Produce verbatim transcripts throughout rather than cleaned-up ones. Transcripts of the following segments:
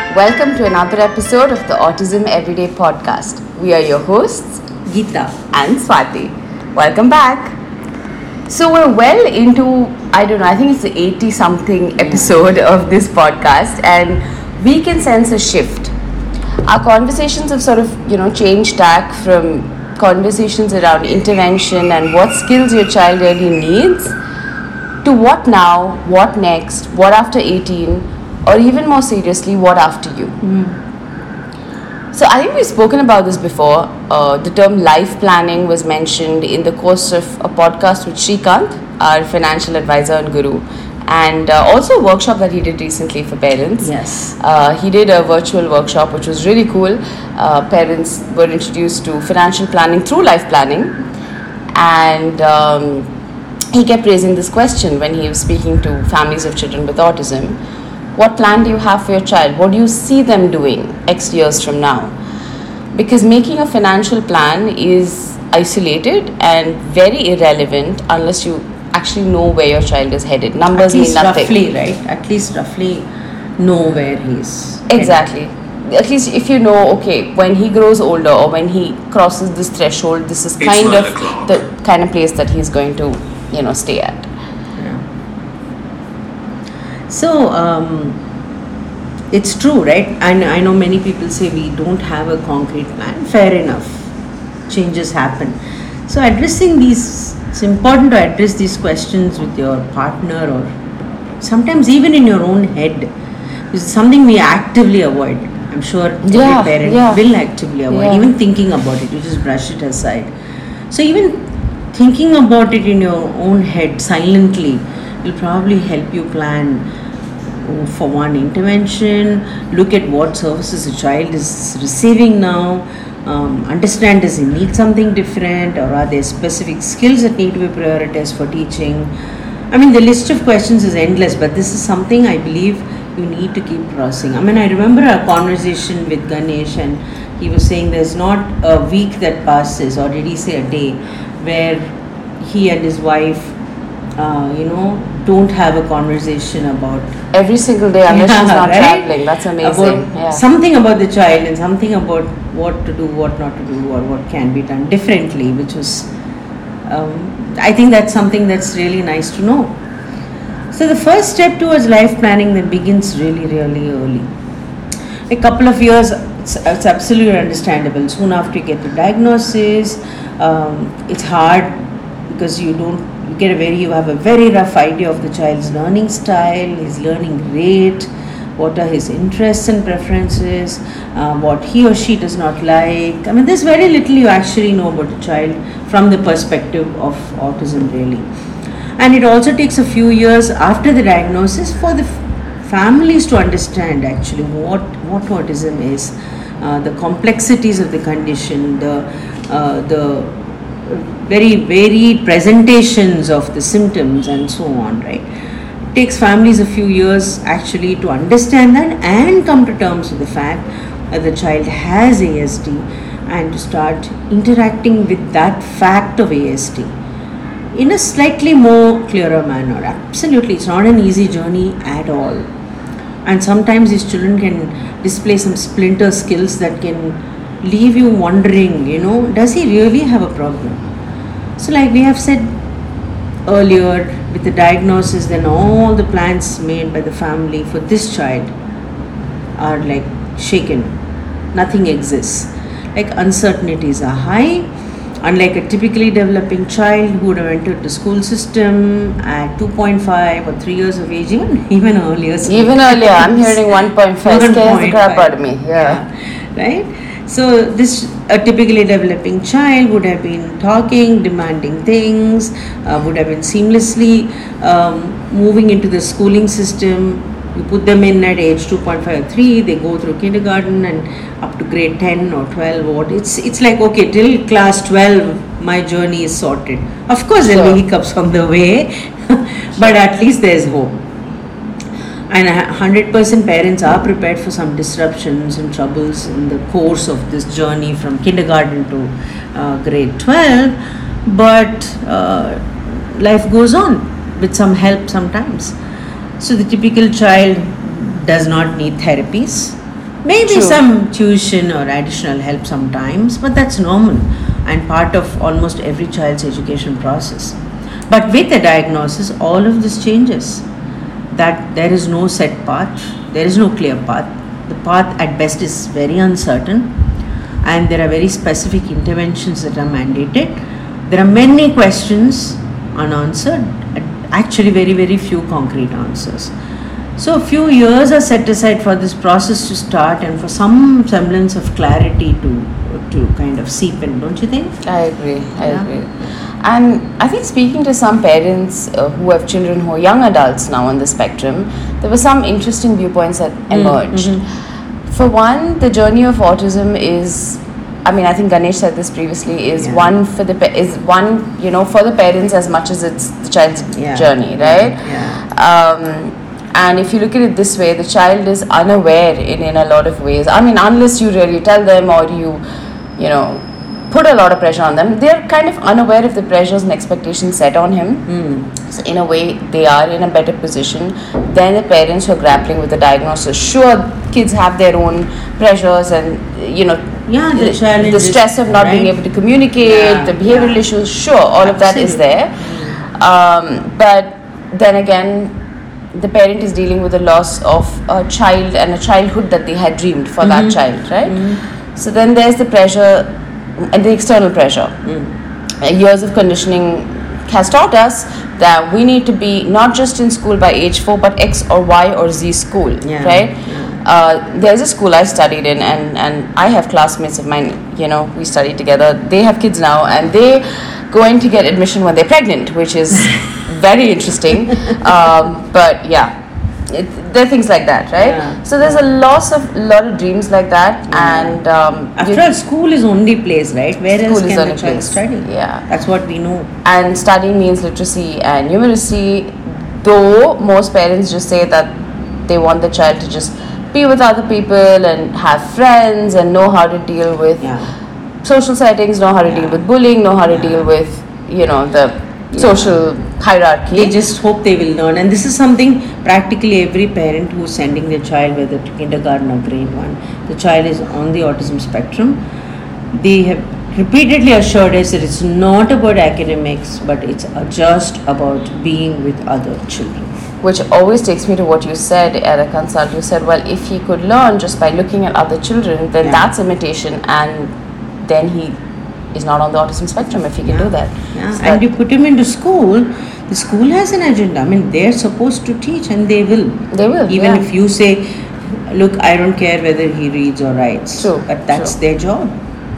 Welcome to another episode of the Autism Everyday Podcast. We are your hosts, Geeta and Swati. Welcome back. So we're well into, I don't know, I think it's the eighty-something episode of this podcast, and we can sense a shift. Our conversations have sort of, you know, changed tack from conversations around intervention and what skills your child really needs to what now, what next, what after eighteen, or even more seriously, what after you. Mm. So I think we've spoken about this before. Uh, the term life planning was mentioned in the course of a podcast with Shrikant, our financial advisor and guru, and uh, also a workshop that he did recently for parents. Yes. Uh, he did a virtual workshop which was really cool. Uh, parents were introduced to financial planning through life planning, and um, he kept raising this question when he was speaking to families of children with autism. What plan do you have for your child? What do you see them doing X years from now? Because making a financial plan is isolated and very irrelevant unless you actually know where your child is headed. Numbers mean nothing. At least roughly, right? At least roughly know where he's Exactly. Headed. At least if you know, okay, when he grows older or when he crosses this threshold, this is kind of the kind of place that he's going to, you know, stay at. So, um, it's true, right? And I know many people say we don't have a concrete plan. Fair enough. Changes happen. So, addressing these, it's important to address these questions with your partner or sometimes even in your own head. This is something we actively avoid. I'm sure every yeah, parent yeah. will actively avoid. Yeah. Even thinking about it, you just brush it aside. So, even thinking about it in your own head silently will probably help you plan for one intervention, look at what services a child is receiving now, um, understand does he need something different or are there specific skills that need to be prioritized for teaching. I mean, the list of questions is endless, but this is something I believe you need to keep crossing. I mean, I remember a conversation with Ganesh and he was saying there's not a week that passes, or did he say a day, where he and his wife Uh, you know, don't have a conversation about every single day unless yeah, she's not right? traveling. That's amazing. About yeah. Something about the child and something about what to do, what not to do, or what can be done differently, which was, um, I think that's something that's really nice to know. So the first step towards life planning that begins really, really early. A couple of years, it's, it's absolutely understandable. Soon after you get the diagnosis, um, it's hard because you don't you get a very you have a very rough idea of the child's learning style, his learning rate, what are his interests and preferences, uh, what he or she does not like. I mean, there's very little you actually know about the child from the perspective of autism, really. And it also takes a few years after the diagnosis for the f- families to understand actually what what autism is, uh, the complexities of the condition, the uh, the very varied presentations of the symptoms and so on, right? It takes families a few years actually to understand that and come to terms with the fact that the child has A S D and to start interacting with that fact of A S D in a slightly more clearer manner. Absolutely, it's not an easy journey at all. And sometimes these children can display some splinter skills that can leave you wondering, you know, does he really have a problem? So like we have said earlier, with the diagnosis, then all the plans made by the family for this child are like shaken. Nothing exists. Like uncertainties are high. Unlike a typically developing child who would have entered the school system at two point five or three years of age, even, even earlier. Even earlier, I'm hearing one point five. Scares the crap out of me. Yeah. yeah. Right? So this a typically developing child would have been talking, demanding things, uh, would have been seamlessly um, moving into the schooling system. You put them in at age two point five or three, they go through kindergarten and up to grade ten or twelve. What it's it's like, okay, till class twelve my journey is sorted. Of course there will be hiccups on the way, but at least there's hope. And one hundred percent parents are prepared for some disruptions and troubles in the course of this journey from kindergarten to uh, grade twelve, but uh, life goes on with some help sometimes. So the typical child does not need therapies. Maybe True. some tuition or additional help sometimes, but that's normal and part of almost every child's education process. But with a diagnosis, all of this changes. That there is no set path, there is no clear path. The path at best is very uncertain, and there are very specific interventions that are mandated. There are many questions unanswered, actually, very, very few concrete answers. So, a few years are set aside for this process to start and for some semblance of clarity to to kind of seep in, don't you think? I agree. I Yeah. agree. And I think speaking to some parents uh, who have children who are young adults now on the spectrum, there were some interesting viewpoints that emerged. Mm-hmm. For one, the journey of autism is, I mean, I think Ganesh said this previously, is Yeah. one for the pa- is one you know for the parents as much as it's the child's Yeah. journey, right? Yeah. Um, and if you look at it this way, the child is unaware in, in a lot of ways. I mean, unless you really tell them or you, you know, put a lot of pressure on them, they're kind of unaware of the pressures and expectations set on him. Mm. So in a way, they are in a better position than the parents who are grappling with the diagnosis. Sure, kids have their own pressures and, you know, Yeah, the the, challenges, the stress of not being right? able to communicate, Yeah, the behavioral yeah. issues, sure, all of that is Absolutely. there. Um, but then again, the parent is dealing with the loss of a child and a childhood that they had dreamed for that child, right? So then there's the pressure and the external pressure. Uh, years of conditioning has taught us that we need to be not just in school by age four, but X or Y or Z school, Yeah, right? yeah. Uh, there's a school I studied in, and, and I have classmates of mine, you know, we studied together. They have kids now, and they going to get admission when they're pregnant, which is very interesting. Um, but yeah, it, there are things like that, right? Yeah. So there's a loss of a lot of dreams like that, Yeah. and um, After you- all, school is only place, right? Where else School is can only the child place. study? Yeah. That's what we know. and studying means literacy and numeracy, though most parents just say that they want the child to just be with other people and have friends and know how to deal with Yeah. social settings, know how to deal Yeah. with bullying, know how to Yeah. deal with, you know, the social hierarchy. They just hope they will learn, and this is something practically every parent who's sending their child, whether to kindergarten or grade one, the child is on the autism spectrum. They have repeatedly assured us that it's not about academics, but it's uh, just about being with other children. Which always takes me to what you said at a consult. You said, well, if he could learn just by looking at other children, then Yeah. that's imitation, and then he is not on the autism spectrum if he can do that. Yeah. So And that- you put him into school, the school has an agenda. I mean, they're supposed to teach, and they will. They will, Even yeah. if you say, look, I don't care whether he reads or writes. True, But that's true. their job.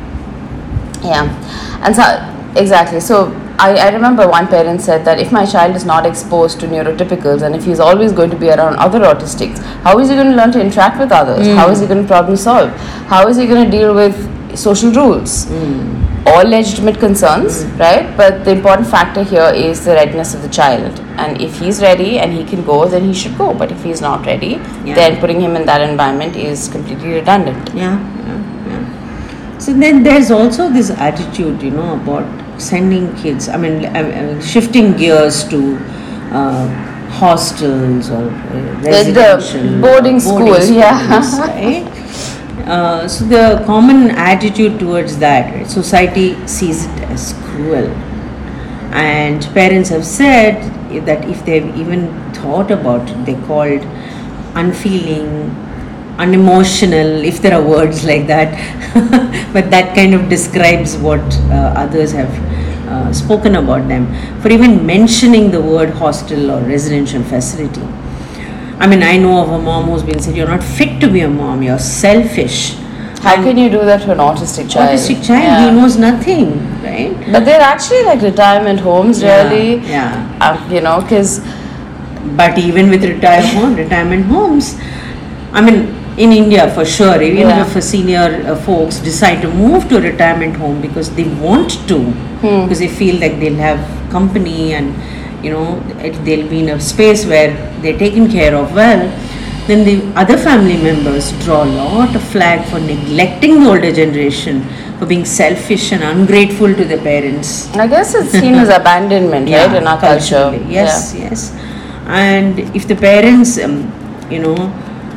Yeah, and so exactly. So I, I remember one parent said that if my child is not exposed to neurotypicals and if he's always going to be around other autistics, how is he going to learn to interact with others? How is he going to problem solve? How is he going to deal with social rules? All legitimate concerns, right? But the important factor here is the readiness of the child. And if he's ready and he can go, then he should go. But if he's not ready, Yeah. then putting him in that environment is completely redundant. Yeah, yeah, yeah. So then there's also this attitude, you know, about sending kids, I mean, I mean, shifting gears to uh, hostels or uh, residential boarding uh, school, yeah. schools, right? Uh, so the common attitude towards that, right? Society sees it as cruel, and parents have said that if they've even thought about it, they're called unfeeling, unemotional, if there are words like that. But that kind of describes what uh, others have uh, spoken about them for even mentioning the word hostel or residential facility. I mean, I know of a mom who's been said, you're not fit to be a mom, you're selfish. How And can you do that to an autistic child? autistic child, Yeah. he knows nothing, right? But they're actually like retirement homes, Yeah, really. yeah. Uh, you know, because But even with retire home, retirement homes, I mean, in India for sure, even Yeah. if a senior uh, folks decide to move to a retirement home because they want to, Hmm. because they feel like they'll have company and you know it, they'll be in a space where they're taken care of well, then the other family members draw a lot of flag for neglecting the older generation, for being selfish and ungrateful to the parents. I guess it's seen as abandonment, right, in our culture. culturally. Yes, yes. And if the parents, um, you know,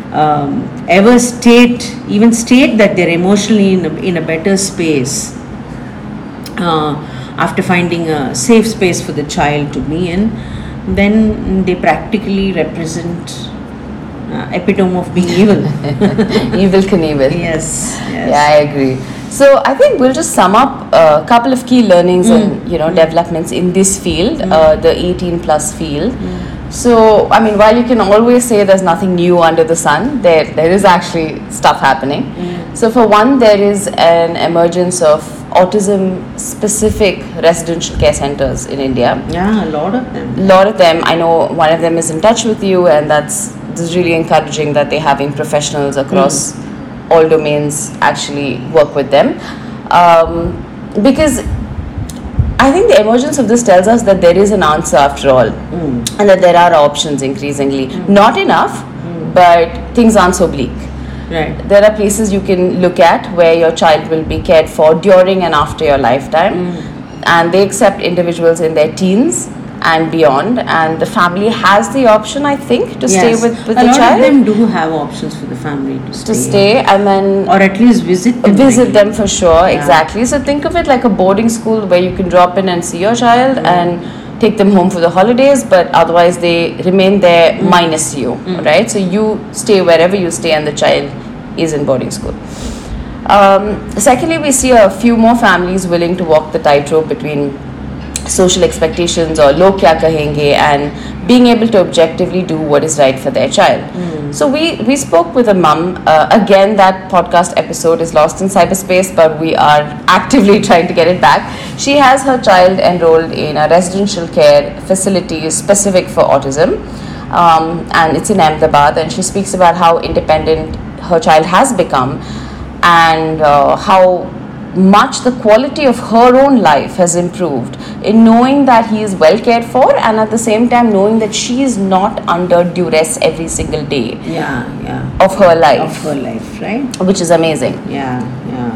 um, ever state, even state that they're emotionally in a, in a better space uh, after finding a safe space for the child to be in, then they practically represent uh, epitome of being evil. Evel Knievel. Yes, yes. Yeah, I agree. So I think we'll just sum up a couple of key learnings mm. and you know mm. developments in this field, mm. uh, the eighteen plus field. Mm. So I mean, while you can always say there's nothing new under the sun, there there is actually stuff happening. Mm. So for one, there is an emergence of autism-specific residential care centers in India. Yeah, a lot of them. A lot of them. I know one of them is in touch with you, and that's this is really encouraging that they're having professionals across mm. all domains actually work with them. Um, because I think the emergence of this tells us that there is an answer after all, mm. and that there are options increasingly. Mm. Not enough, mm. but things aren't so bleak. Right. There are places you can look at where your child will be cared for during and after your lifetime, mm. and they accept individuals in their teens and beyond, and the family has the option, I think, to yes. stay with, with a the lot child. Of them do have options for the family to stay, to stay and then or at least visit them visit regularly. them for sure. Yeah. Exactly. So think of it like a boarding school where you can drop in and see your child mm. and take them home for the holidays, but otherwise they remain there mm. minus you, mm. right? So you stay wherever you stay and the child is in boarding school. Um, secondly, we see a few more families willing to walk the tightrope between social expectations or log kya kahenge and being able to objectively do what is right for their child. Mm. So we we spoke with a mum. Uh, again, that podcast episode is lost in cyberspace, but we are actively trying to get it back. She has her child enrolled in a residential care facility specific for autism, um, and it's in Ahmedabad, and she speaks about how independent her child has become and uh, how much the quality of her own life has improved in knowing that he is well cared for, and at the same time knowing that she is not under duress every single day yeah, yeah. of her life. Of her life, right? Which is amazing. Yeah, yeah.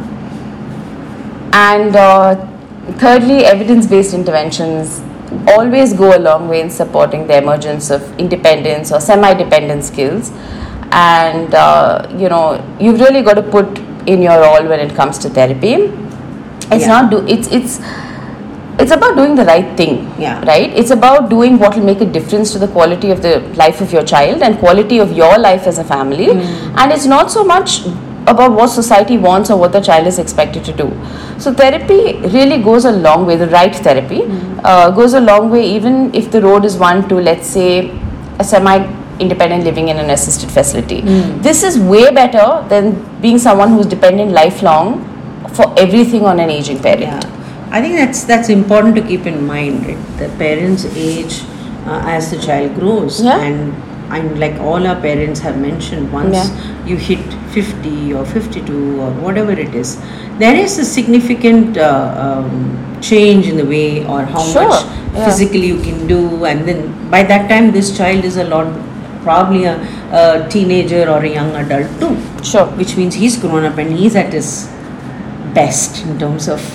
And uh, thirdly, evidence-based interventions always go a long way in supporting the emergence of independence or semi-dependent skills. And, uh, you know, you've really got to put in your all when it comes to therapy. It's yeah. not do it's it's it's about doing the right thing, yeah. right? It's about doing what will make a difference to the quality of the life of your child and quality of your life as a family. Mm. And it's not so much about what society wants or what the child is expected to do. So therapy really goes a long way. The right therapy mm. uh, goes a long way, even if the road is one to, let's say, a semi independent living in an assisted facility. Mm. This is way better than being someone who's dependent lifelong for everything on an aging parent. Yeah. I think that's that's important to keep in mind, right? The parents age uh, as the child grows, yeah. and and like all our parents have mentioned, once yeah. you hit fifty or fifty-two or whatever it is, there is a significant uh, um, change in the way or how sure. much yeah. physically you can do, and then by that time this child is a lot probably a, a teenager or a young adult too. Sure. Which means he's grown up and he's at his best in terms of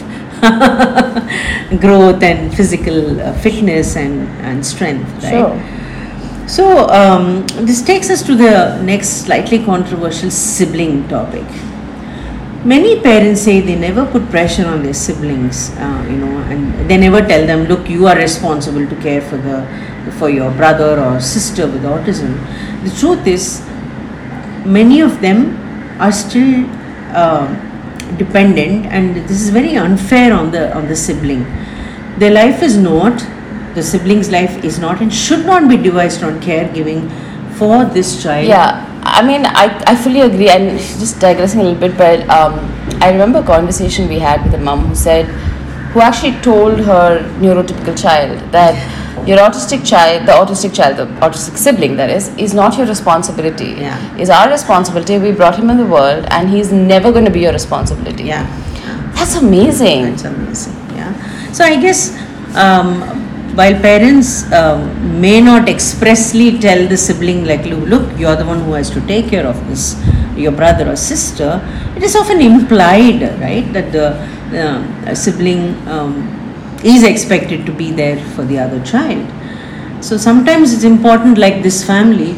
growth and physical uh, fitness and, and strength, right? Sure. So um, this takes us to the next slightly controversial sibling topic. Many parents say they never put pressure on their siblings, uh, you know, and they never tell them, look, you are responsible to care for the for your brother or sister with autism. The truth is, many of them are still uh, dependent, and this is very unfair on the on the sibling. Their life is not, the sibling's life is not, and should not be devised on caregiving for this child. Yeah. I mean, I, I fully agree, and just digressing a little bit, but um, I remember a conversation we had with a mum who said, who actually told her neurotypical child that your autistic child, the autistic child, the autistic sibling that is, is not your responsibility. Yeah. Is our responsibility. We brought him in the world, and he's never going to be your responsibility. Yeah. That's amazing. That's amazing. Yeah. So I guess um, while parents um, may not expressly tell the sibling like, look, you're the one who has to take care of this, your brother or sister, it is often implied, right, that the uh, sibling um, is expected to be there for the other child. So sometimes it's important, like this family,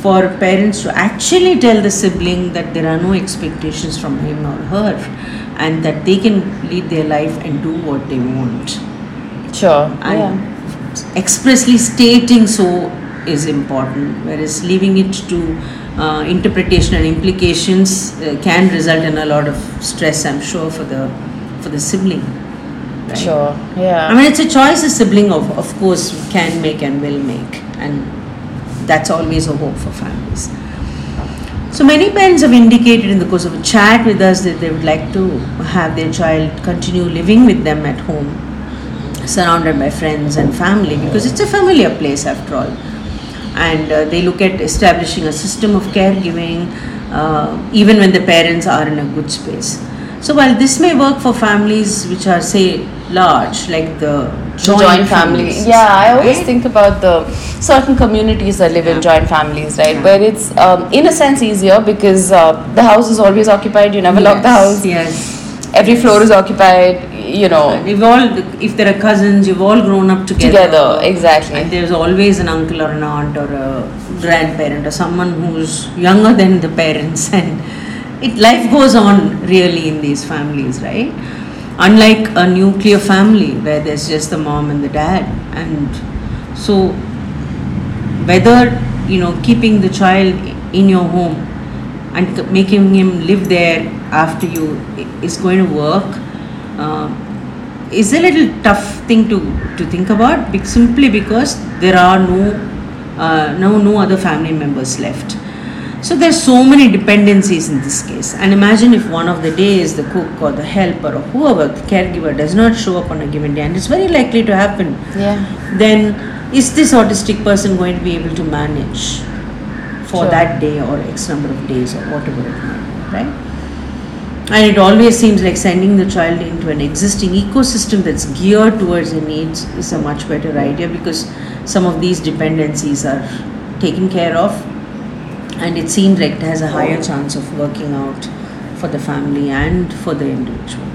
for parents to actually tell the sibling that there are no expectations from him or her, and that they can lead their life and do what they want. Sure. And Yeah. expressly stating so is important, whereas leaving it to uh, interpretation and implications uh, can result in a lot of stress, I'm sure, for the for the sibling. Right? Sure. Yeah. I mean, it's a choice a sibling of of course can make and will make, and that's always a hope for families. So many parents have indicated in the course of a chat with us that they would like to have their child continue living with them at home, surrounded by friends and family, because it's a familiar place after all. And uh, they look at establishing a system of caregiving uh, even when the parents are in a good space. So while this may work for families which are, say, large, like the joint, joint family. families, Yeah, I always right? think about the certain communities that live Yeah. in joint families, right? Yeah. Where it's um, in a sense easier because uh, the house is always occupied. You never lock the house. Yes. Every floor is occupied. You know, If all, if there are cousins, you've all grown up together. together. Exactly. And there's always an uncle or an aunt or a grandparent or someone who's younger than the parents, and it life goes on really in these families, right? Unlike a nuclear family where there's just the mom and the dad, and so whether you know keeping the child in your home and c- making him live there after you i- is going to work uh, is a little tough thing to, to think about, bec- simply because there are no uh, no no other family members left. So there's so many dependencies in this case, and imagine if one of the days the cook or the helper or whoever, the caregiver, does not show up on a given day, and it's very likely to happen. Yeah. Then is this autistic person going to be able to manage for Sure. that day or X number of days or whatever it might be, right? And it always seems like sending the child into an existing ecosystem that's geared towards their needs is a much better idea, because some of these dependencies are taken care of, and it seems like it has a higher chance of working out for the family and for the individual.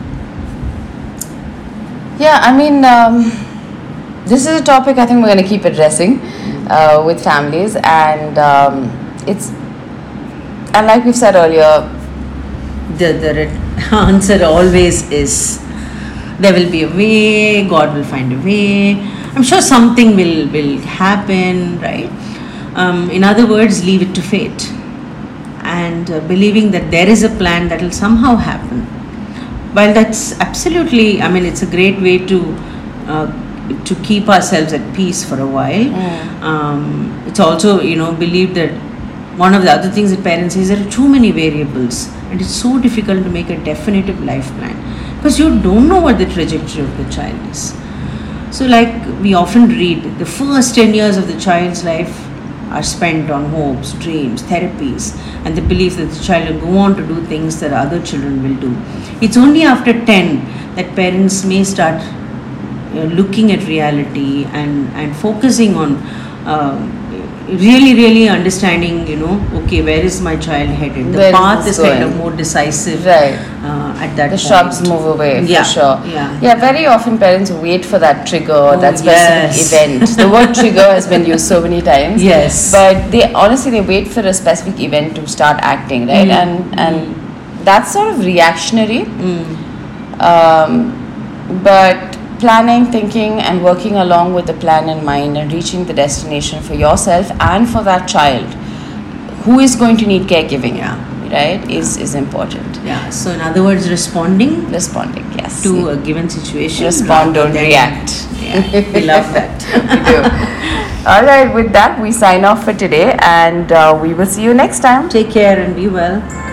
Yeah, I mean, um, this is a topic I think we're going to keep addressing uh, with families, and um, it's, and like we've said earlier, The, the re- answer always is there will be a way, God will find a way. I'm sure something will, will happen, right? Um, in other words, leave it to fate, and uh, believing that there is a plan that will somehow happen. While that's absolutely, I mean, it's a great way to uh, to keep ourselves at peace for a while. Um, it's also, you know, believe that one of the other things that parents say is there are too many variables, and it's so difficult to make a definitive life plan because you don't know what the trajectory of the child is. So, like we often read, the first ten years of the child's life are spent on hopes, dreams, therapies, and the belief that the child will go on to do things that other children will do. It's only after ten that parents may start uh, looking at reality and, and focusing on uh, really, really understanding, you know, okay, where is my child headed? The Where is path this is kind going? of more decisive Right. uh, at that the point. shrubs move away, Yeah, for sure. yeah. Yeah, very often parents wait for that trigger, Oh, that specific yes. event. The word trigger has been used so many times. Yes. But they honestly they wait for a specific event to start acting, right? Mm. And and that's sort of reactionary. Mm. Um, but planning, thinking, and working along with the plan in mind and reaching the destination for yourself and for that child who is going to need caregiving, Yeah. right, is, is important. Yeah, so in other words, responding Responding, yes. to a given situation. Respond, rather don't than- react. Yeah, we love that. We do. All right, with that, we sign off for today, and uh, we will see you next time. Take care and be well.